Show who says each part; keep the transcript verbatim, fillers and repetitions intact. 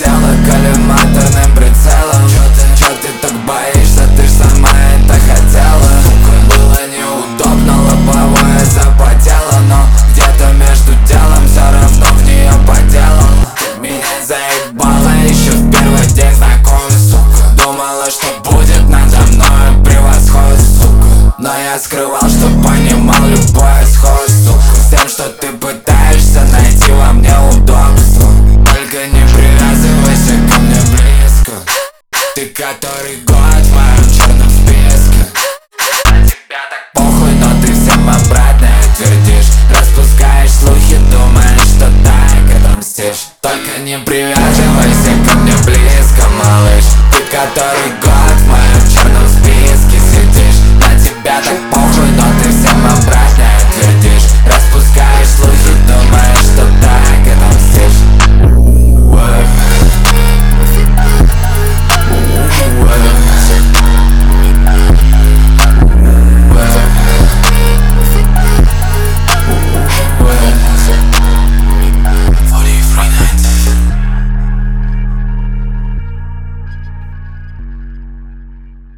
Speaker 1: тело коллиматорным прицелом. Чё ты, чё ты так боишься, ты ж сама это хотела. Было неудобно, лобовое запотело, но где-то между делом все равно в нее поделал. Ты меня заебала еще в первый день знакомств, сука. Думала, что будет надо мной превосходство, сука. Но я скрывал, что понимал любой исход, сука. С тем, что ты пытаешься найти во мне удобство. Только не привязывайся ко мне близко. Ты который год в моем черном списке. На тебя так похуй, но ты всем обратное твердишь. Распускаешь слухи, думаешь, что так отомстишь. Только не привязывайся ко мне близко, малыш. Ты который год